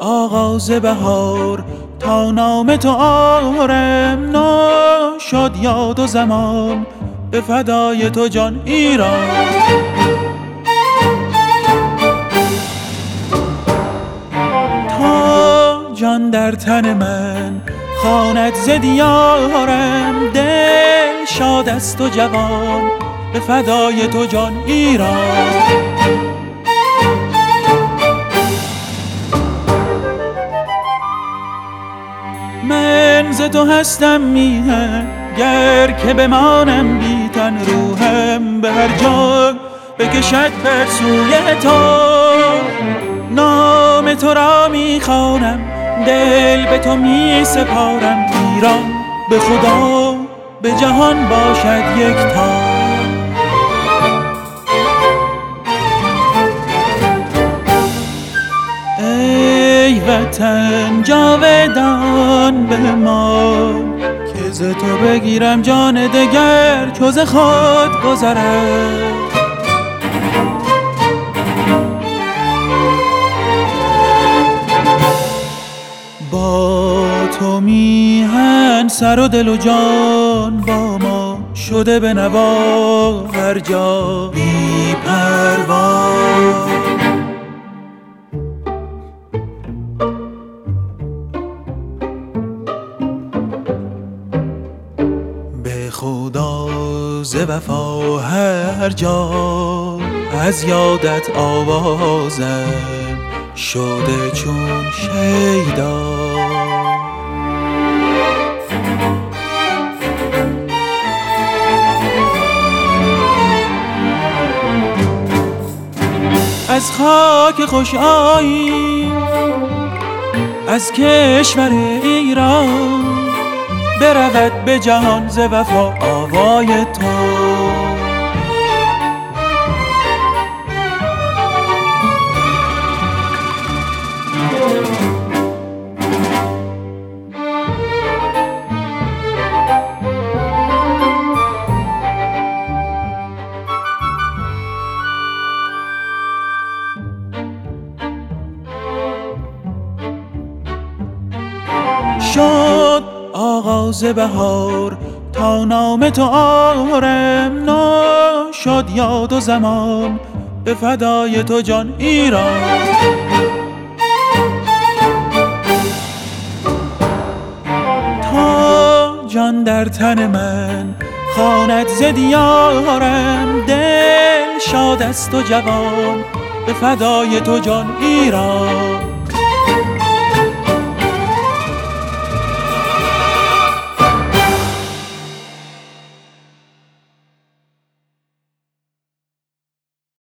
آغاز بهار تا نام تو آرم شد یاد و زمان به فدای تو جان ایران. تا جان در تن من خواند ز دیارم، دل شاد است و جوان به فدای تو جان ایران. من ز تو هستم میهن گر که بمانم بی تن، روحم به هر جا بکشد بر سوی تو. نام تو را میخوانم دل به تو می سپارم، ایران به خدا به جهان باشد یکتا. ای وطن جاودان بمان که ز تو بگیرم جان دگر چو ز خود گذرد. با تو میهن سر و دل و جان با ما شده به نوا هر جا بی پروا. به خدا ز وفا هر جا از یادت آوازم شده چون شیدا. از خاک خوش آیی از کشور ایران، برود به جهان ز وفا آوای تو. شد آغاز بهار تا نام تو آرم شد یاد و زمان به فدای تو جان ایران. تا جان در تن من خواند ز دیارم، دل شاد است و جوان به فدای تو جان ایران.